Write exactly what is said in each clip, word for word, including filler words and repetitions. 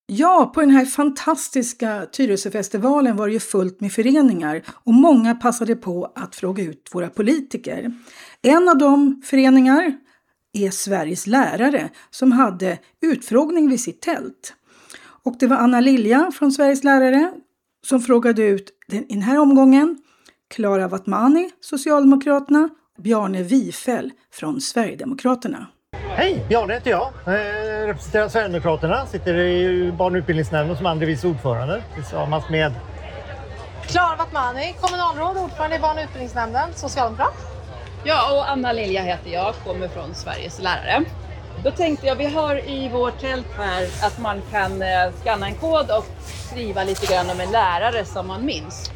Ja, på den här fantastiska Tyresöfestivalen var det ju fullt med föreningar och många passade på att fråga ut våra politiker. En av de föreningar är Sveriges lärare som hade utfrågning vid sitt tält. Och det var Anna Lilja från Sveriges lärare som frågade ut i den här omgången Klara Wattmani, Socialdemokraterna, Bjarne Wifäll från Sverigedemokraterna. Hej, Bjarne heter jag. jag representerar Sverigedemokraterna, sitter i barn- och utbildningsnämnden som andre vice ordförande tillsammans med Klara Wattmani, kommunalråd och ordförande i barn- och utbildningsnämnden, Socialdemokrat. Ja, och Anna Lilja heter jag, kommer från Sveriges lärare. Då tänkte jag, vi har i vårt tält här att man kan skanna en kod och skriva lite grann om en lärare som man minns.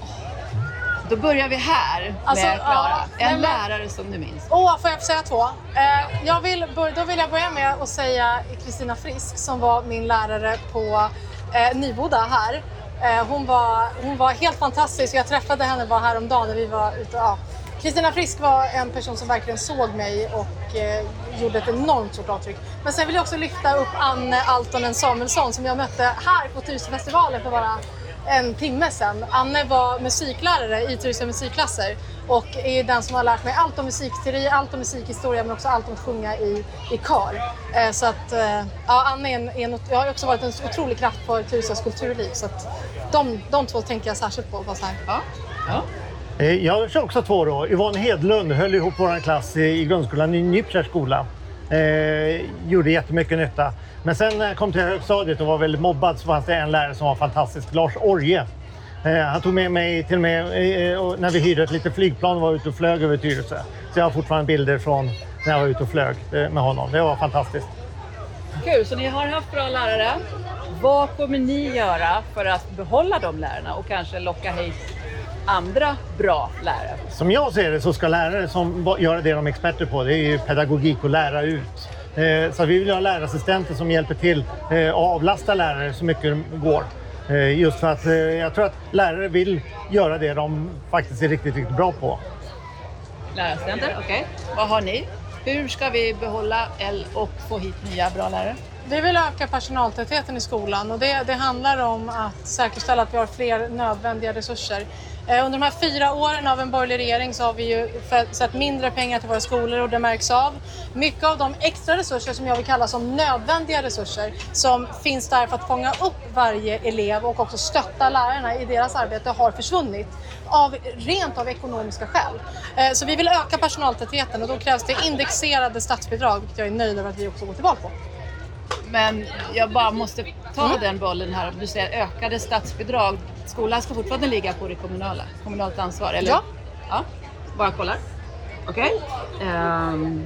Då börjar vi här alltså, med Klara. Ja, en men... lärare som du minns. Åh, får jag säga två? Eh, jag vill börja, då vill jag börja med att säga Kristina Frisk som var min lärare på eh, Nyboda här. Eh, hon, var, hon var helt fantastisk. Jag träffade henne bara häromdagen när vi var ute. Ja. Kristina Frisk var en person som verkligen såg mig och eh, gjorde ett enormt stort avtryck. Men sen vill jag också lyfta upp Anne Altonen Samuelsson som jag mötte här på Tyresöfestivalen för bara en timme sedan. Anne var musiklärare i Tyresö musikklasser och är den som har lärt mig allt om musikteori, allt om musikhistoria men också allt om att sjunga i, i kör. Eh, så att, eh, ja, Anne är en, är en, jag har också varit en otrolig kraft för Tyresös kulturliv så att de, de två tänker jag särskilt på. Bara så här. Ja. Ja. Jag kör också två då. Yvonne Hedlund höll ihop vår klass i grundskolan i Nypskär skola. Eh, gjorde jättemycket nytta. Men sen när jag kom till högstadiet och var väldigt mobbad så fanns det en lärare som var fantastisk, Lars Orje. Eh, han tog med mig till och med eh, när vi hyrde ett litet flygplan och var ute och flög över Tyresö. Så jag har fortfarande bilder från när jag var ute och flög eh, med honom. Det var fantastiskt. Kul, så ni har haft bra lärare. Vad kommer ni göra för att behålla de lärarna och kanske locka hit andra bra lärare? Som jag ser det så ska lärare som gör det de är experter på, det är ju pedagogik och lära ut. Så vi vill ha lärarassistenter som hjälper till att avlasta lärare så mycket det går. Just för att jag tror att lärare vill göra det de faktiskt är riktigt, riktigt bra på. Lärarassistenter, okej. Okay. Vad har ni? Hur ska vi behålla och få hit nya bra lärare? Vi vill öka personaltätheten i skolan och det, det handlar om att säkerställa att vi har fler nödvändiga resurser. Under de här fyra åren av en borgerlig regering så har vi ju sett mindre pengar till våra skolor och det märks av. Mycket av de extra resurser som jag vill kalla som nödvändiga resurser som finns där för att fånga upp varje elev och också stötta lärarna i deras arbete har försvunnit av, rent av ekonomiska skäl. Så vi vill öka personaltätheten och då krävs det indexerade statsbidrag vilket jag är nöjd över att vi också går till val på. Men jag bara måste ta mm. den bollen här. Du säger ökade statsbidrag. Skolan ska fortfarande ligga på det kommunala. Kommunalt ansvar, eller? Ja. Ja. Bara kollar. Okej. Okay. Um,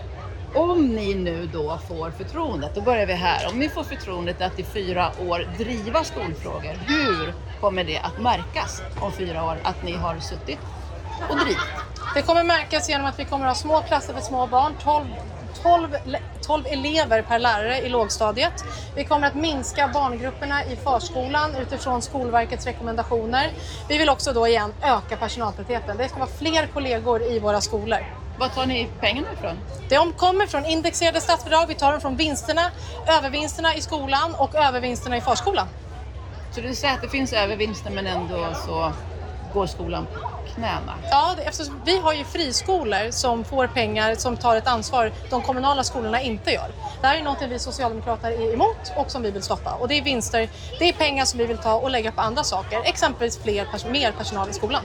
om ni nu då får förtroendet, då börjar vi här. Om ni får förtroendet att i fyra år driva skolfrågor, hur kommer det att märkas om fyra år att ni har suttit och drivit? Det kommer märkas genom att vi kommer att ha små klasser för små barn, tolv tolv, tolv elever per lärare i lågstadiet. Vi kommer att minska barngrupperna i förskolan utifrån Skolverkets rekommendationer. Vi vill också då igen öka personaltätheten. Det ska vara fler kollegor i våra skolor. Vad tar ni pengarna ifrån? De kommer från indexerade statsbidrag. Vi tar dem från vinsterna, övervinsterna i skolan och övervinsterna i förskolan. Så du säger att det finns övervinster men ändå så går skolan på knäna? Ja, det, eftersom vi har ju friskolor som får pengar som tar ett ansvar de kommunala skolorna inte gör. Det här är något vi socialdemokrater är emot och som vi vill stoppa. Och det är vinster, det är pengar som vi vill ta och lägga på andra saker. Exempelvis fler, mer personal i skolan.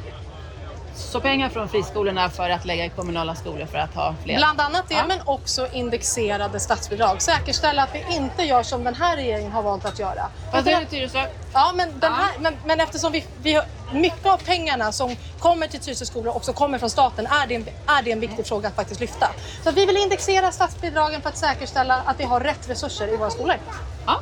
Så pengar från friskolorna för att lägga i kommunala skolor för att ha fler? Bland annat det, ja. Men också indexerade statsbidrag. Säkerställa att vi inte gör som den här regeringen har valt att göra. Vad är det Tyresö? Ja, men, den här, men, men eftersom vi, vi har mycket av pengarna som kommer till Tyresö skola och också kommer från staten är det, en, är det en viktig fråga att faktiskt lyfta. Så att vi vill indexera statsbidragen för att säkerställa att vi har rätt resurser i våra skolor. Ja.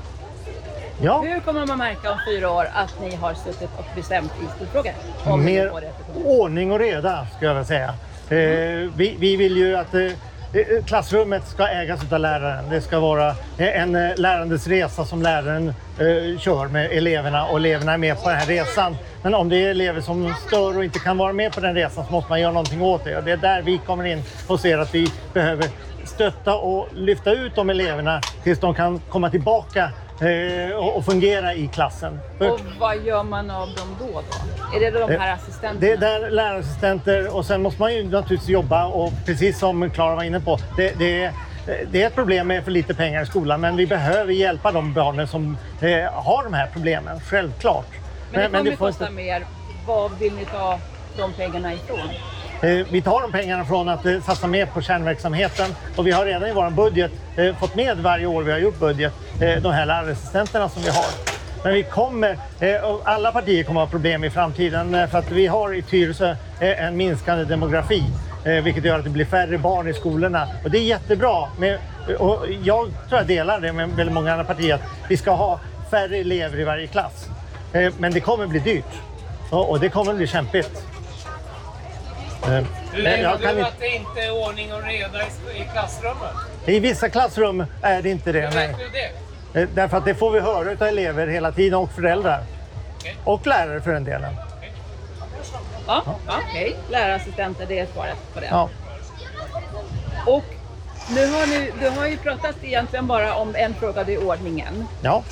Ja. Hur kommer man märka om fyra år att ni har suttit och bestämt i skolfrågor? Mer ordning och reda ska jag väl säga. Mm. Eh, vi, vi vill ju att eh, klassrummet ska ägas av läraren. Det ska vara en eh, lärandes resa som läraren eh, kör med eleverna och eleverna är med på den här resan. Men om det är elever som stör och inte kan vara med på den resan så måste man göra någonting åt det. Och det är där vi kommer in och ser att vi behöver stötta och lyfta ut de eleverna tills de kan komma tillbaka eh, och, och fungera i klassen. Och vad gör man av dem då? då? Är det de här assistenterna? Det är där lärarassistenter, och sen måste man ju naturligtvis jobba, och precis som Klara var inne på, det, det, är, det är ett problem med för lite pengar i skolan, men vi behöver hjälpa de barnen som eh, har de här problemen, självklart. Men det kommer men det ju får kosta inte... mer. Vad vill ni ta de pengarna ifrån? Eh, vi tar de pengarna från att eh, satsa mer på kärnverksamheten, och vi har redan i vår budget eh, fått med varje år vi har gjort budget eh, de här lärarassistenterna som vi har. Men vi kommer, eh, och alla partier kommer att ha problem i framtiden eh, för att vi har i Tyresö eh, en minskande demografi, eh, vilket gör att det blir färre barn i skolorna, och det är jättebra. Med, och jag tror jag delar det med väldigt många andra partier, att vi ska ha färre elever i varje klass. Eh, men det kommer bli dyrt, och, och det kommer bli kämpigt. Hur menar du inte... att det inte är ordning och reda i, i klassrummet? I vissa klassrum är det inte det, Hur nej. vet du det? Därför att det får vi höra av elever hela tiden, och föräldrar. Okay. Och lärare för den delen. Okay. Ja, ja. Okej. Okay. Lärarassistenter, det är svaret på det. Ja. Och nu har ni, du har ju pratat egentligen bara om en fråga, det är ordningen. Ja.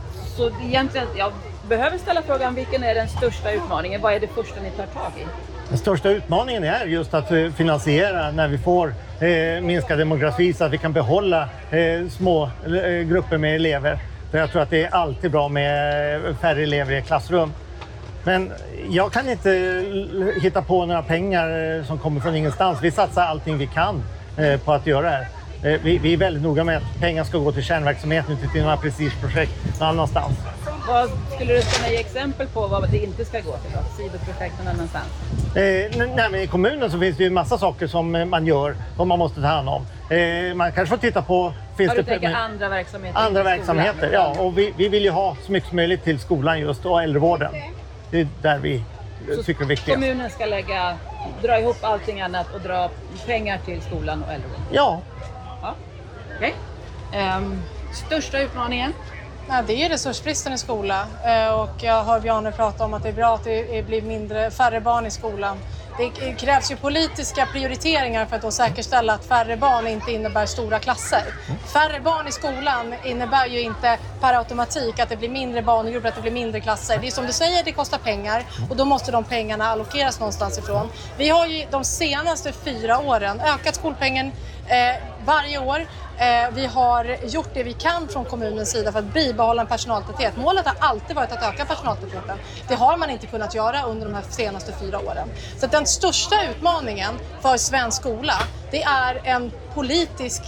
Så egentligen, jag behöver ställa frågan, vilken är den största utmaningen? Vad är det första ni tar tag i? Den största utmaningen är just att finansiera när vi får eh, minskad demografi, så att vi kan behålla eh, små eh, grupper med elever. För jag tror att det är alltid bra med färre elever i klassrum. Men jag kan inte hitta på några pengar som kommer från ingenstans. Vi satsar allting vi kan eh, på att göra det här. Eh, vi, vi är väldigt noga med att pengar ska gå till kärnverksamheten, inte till några prestigeprojekt någon annanstans. Vad skulle du kunna ge exempel på vad det inte ska gå till då? Sidoprojekt någon annanstans? Eh, nej, men i kommunen så finns det ju massa saker som man gör och man måste ta hand om. Eh, man kanske får titta på... Finns ja, du det tänker men, andra verksamheter? Andra verksamheter, ja. Och vi, vi vill ju ha så mycket som möjligt till skolan just, och äldrevården. Det är där vi så tycker det är viktigt. Kommunen ska lägga, dra ihop allting annat och dra pengar till skolan och äldrevården? Ja. Ja. Okej. Okay. Um, största utmaningen? Ja, det är resursbristen i skolan, och jag hör Bjarne prata om att det är bra att det blir mindre, färre barn i skolan. Det krävs ju politiska prioriteringar för att då säkerställa att färre barn inte innebär stora klasser. Färre barn i skolan innebär ju inte per automatik att det blir mindre barngrupper, att det blir mindre klasser. Det är som du säger, det kostar pengar, och då måste de pengarna allokeras någonstans ifrån. Vi har ju de senaste fyra åren ökat skolpengen eh, varje år. Vi har gjort det vi kan från kommunens sida för att bibehålla en personaltäthet. Målet har alltid varit att öka personaltätheten. Det har man inte kunnat göra under de här senaste fyra åren. Så den största utmaningen för svensk skola, det är en politisk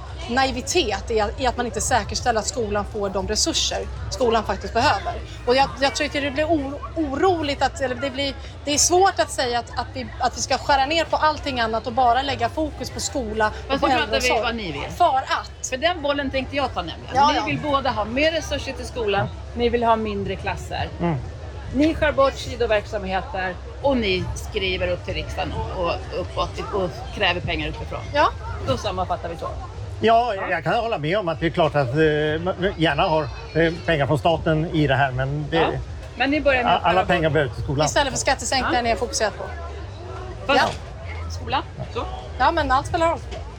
naivitet i att man inte säkerställer att skolan får de resurser skolan faktiskt behöver. Och jag, jag tror att det blir oro, oroligt, att, eller det, blir, det är svårt att säga att, att, vi, att vi ska skära ner på allting annat och bara lägga fokus på skola och på äldreomsorg. Pratar vi vad ni vill. För att. För den bollen tänkte jag ta nämligen. Ja, ni ja. vill båda ha mer resurser till skolan, ni vill ha mindre klasser. Mm. Ni skär bort sidoverksamheter och ni skriver upp till riksdagen och uppåt och kräver pengar utifrån. Ja. Då sammanfattar vi så. Ja, jag kan hålla med om att det är klart att eh, gärna har eh, pengar från staten i det här, men, det, ja. men ni börjar med alla pengar behövs till skolan. Istället för skattesänkningar ja. Ni är fokuserat på. Fast, ja. Skolan? Så. Ja, men allt spelar roll.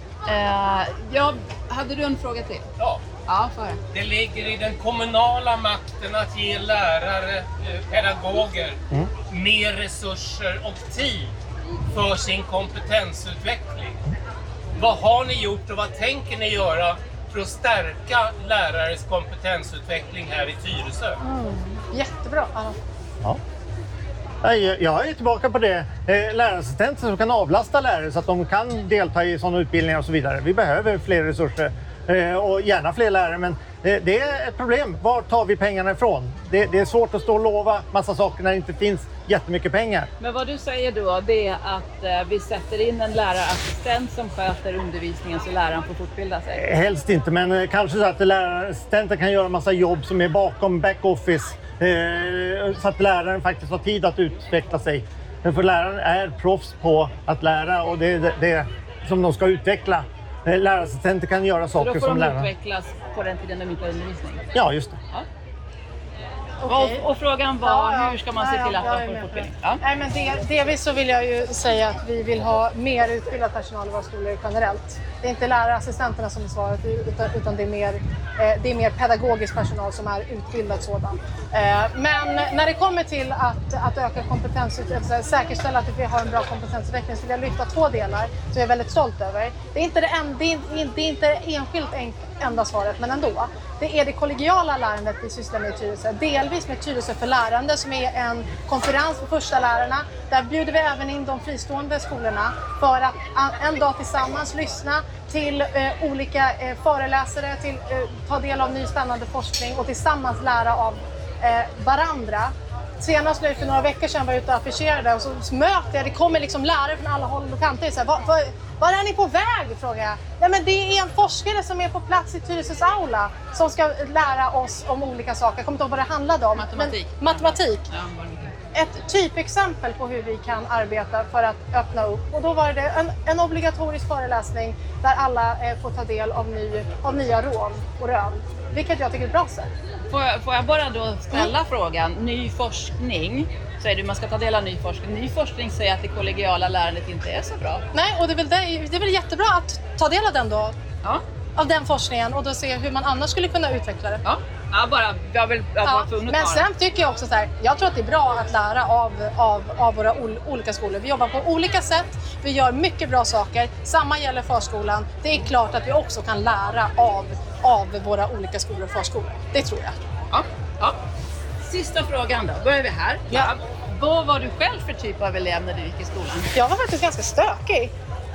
Uh, ja, hade du en fråga till? Ja. Ja, för. Det ligger i den kommunala makten att ge lärare, pedagoger mm. mer resurser och tid för sin kompetensutveckling. Vad har ni gjort och vad tänker ni göra för att stärka lärares kompetensutveckling här i Tyresö? Mm. Jättebra. Ja. Jag är tillbaka på det. Lärarassistenter som kan avlasta lärare så att de kan delta i sådana utbildningar och så vidare. Vi behöver fler resurser och gärna fler lärare, men det är ett problem. Var tar vi pengarna ifrån? Det är svårt att stå och lova massa saker när det inte finns jättemycket pengar. Men vad du säger då, det är att vi sätter in en lärarassistent som sköter undervisningen så läraren får fortbilda sig? Helst inte, men kanske så att lärarassistenten kan göra massa jobb som är bakom backoffice. Så att läraren faktiskt har tid att utveckla sig. För läraren är proffs på att lära, och det är det, det som de ska utveckla. Lärarassistenter kan göra saker som lärare. Så då får de utvecklas på den tiden de inte har undervisning? Ja, just det. Ja. okej. Och, och frågan var, Ja, ja. hur ska man se Nej, till att jag de är får med på fortbildning? det. Ja. Nej, men det, delvis så vill jag ju säga att vi vill ha mer utbildad personal i våra skolor generellt. Det är inte lärarassistenterna som är svaret, utan, utan det, är mer, eh, det är mer pedagogisk personal som är utbildad sådan. Eh, men när det kommer till att, att öka kompetensutveckling, säkerställa att vi har en bra kompetensutveckling, så vill jag lyfta två delar som jag är väldigt stolt över. Det är inte det, en, det, är, det är inte enskilt en, enda svaret, men ändå. Det är det kollegiala lärandet vi sysslar med i Tyresö. Delvis med Tyresö för lärande som är en konferens för första lärarna. Där bjuder vi även in de fristående skolorna för att en dag tillsammans lyssna till eh, olika eh, föreläsare, till eh, ta del av ny spännande forskning och tillsammans lära av eh, varandra. Senast nu för några veckor sedan var jag ute och affischerade och så, så möter jag, det kommer liksom lärare från alla håll och kanter. Så här, var, var, var är ni på väg? Frågar jag. Ja, men det är en forskare som är på plats i Tyresös aula som ska lära oss om olika saker. Jag kommer inte ihåg vad det handlade om. Matematik. Men, matematik. Ja, Ett typexempel på hur vi kan arbeta för att öppna upp. Och då var det en, en obligatorisk föreläsning där alla eh, får ta del av, ny, av nya råd och rön. Vilket jag tycker är ett bra sätt. Får jag, får jag bara då ställa mm. frågan, ny forskning, säger du man ska ta del av ny forskning. Ny forskning säger att det kollegiala lärandet inte är så bra. Nej, och det är väl, det, det är väl jättebra att ta del av den då. Ja. Av den forskningen och då se hur man annars skulle kunna utveckla det. Ja, ja bara, jag vill jag ja, bara men sen tycker jag också så här, jag tror att det är bra att lära av, av, av våra ol, olika skolor. Vi jobbar på olika sätt, vi gör mycket bra saker. Samma gäller förskolan. Det är klart att vi också kan lära av, av våra olika skolor och förskolor. Det tror jag. Ja, ja. Sista frågan då, börjar vi här. Ja. Vad var du själv för typ av elev när du gick i skolan? Jag var faktiskt ganska stökig.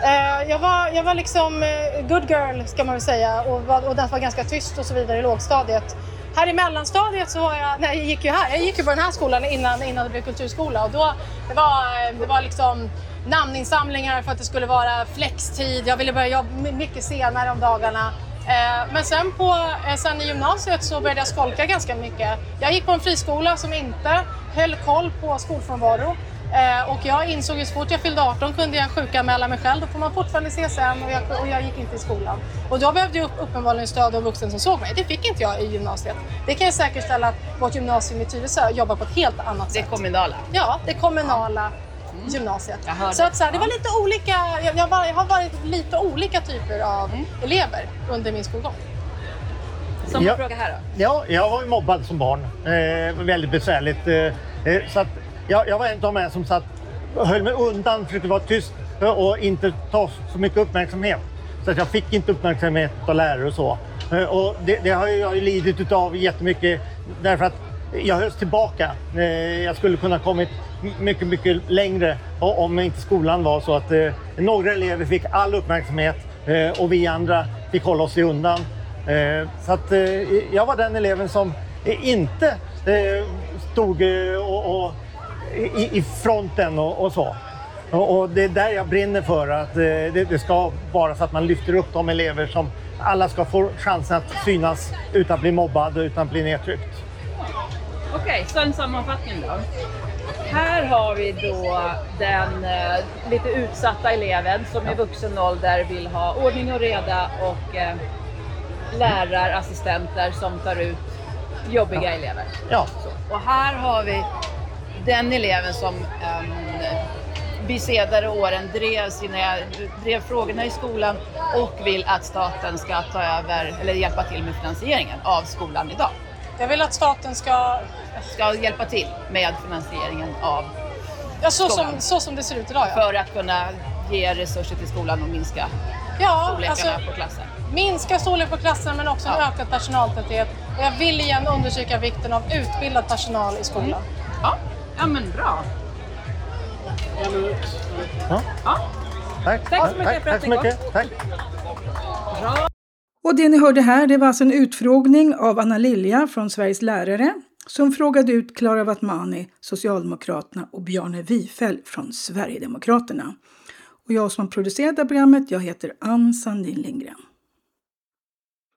Jag var, jag var liksom good girl ska man väl säga och, var, och den var ganska tyst och så vidare i lågstadiet. Här i mellanstadiet så var jag, nej jag gick ju här, jag gick ju på den här skolan innan, innan det blev kulturskola och då det var, det var liksom namninsamlingar för att det skulle vara flextid. Jag ville börja jobba mycket senare om dagarna. Men sen, på, sen i gymnasiet så började jag skolka ganska mycket. Jag gick på en friskola som inte höll koll på skolfrånvaro. Och jag insåg ju så fort jag fyllde arton kunde jag sjukanmäla mig själv. Då får man fortfarande se sen och jag, och jag gick inte i skolan. Och då behövde jag upp, uppenbarligen stöd av vuxen som såg mig. Det fick inte jag i gymnasiet. Det kan jag säkerställa att vårt gymnasium i Tyresö jobbar på ett helt annat sätt. Det kommunala? Ja, det kommunala mm. gymnasiet. Så att så här, det var lite olika, jag, jag, var, jag har varit lite olika typer av mm. elever under min skolgång. Som ja, fråga här då? Ja, jag var ju mobbad som barn. Eh, väldigt besvärligt. Eh, så att jag, jag var en av de som satt och höll mig undan, försökte vara tyst och inte ta så mycket uppmärksamhet. Så att jag fick inte uppmärksamhet av lärare och så. Eh, och det, det har jag ju lidit av jättemycket därför att jag hölls tillbaka. Eh, jag skulle kunna kommit mycket, mycket längre om inte skolan var så att eh, några elever fick all uppmärksamhet eh, och vi andra fick hålla oss i undan. Eh, så att eh, jag var den eleven som eh, inte eh, stod eh, och, och, i, i fronten och, och så. Och, och det är där jag brinner för att eh, det, det ska vara så att man lyfter upp de elever som alla ska få chansen att synas utan att bli mobbad och utan att bli nedtryckt. Okej, okay, så en sammanfattning då. Här har vi då den eh, lite utsatta eleven som i vuxen ålder vill ha ordning och reda och eh, lärarassistenter som tar ut jobbiga ja. elever. Ja. Så. Och här har vi den eleven som um, vid senare åren drev, sina, drev frågorna i skolan och vill att staten ska ta över eller hjälpa till med finansieringen av skolan idag. Jag vill att staten ska... ska hjälpa till med finansieringen av ja, så skolan. Som, så som det ser ut idag, ja. För att kunna ge resurser till skolan och minska ja, storlekarna alltså, på klassen. Minska storlek på klassen men också ja. en ökad personaltäthet. Och jag vill igen undersöka vikten av utbildad personal i skolan. Mm. Ja. ja, men bra. Ja. Ja. Tack. Tack så mycket Tack, för att tack så mycket. Tack. Bra. Och det ni hörde här, det var alltså en utfrågning av Anna Lilja från Sveriges lärare som frågade ut Klara Wattmani, Socialdemokraterna och Bjarne Wifeld från Sverigedemokraterna. Och jag som har producerat programmet, jag heter Ann Sandin Lindgren.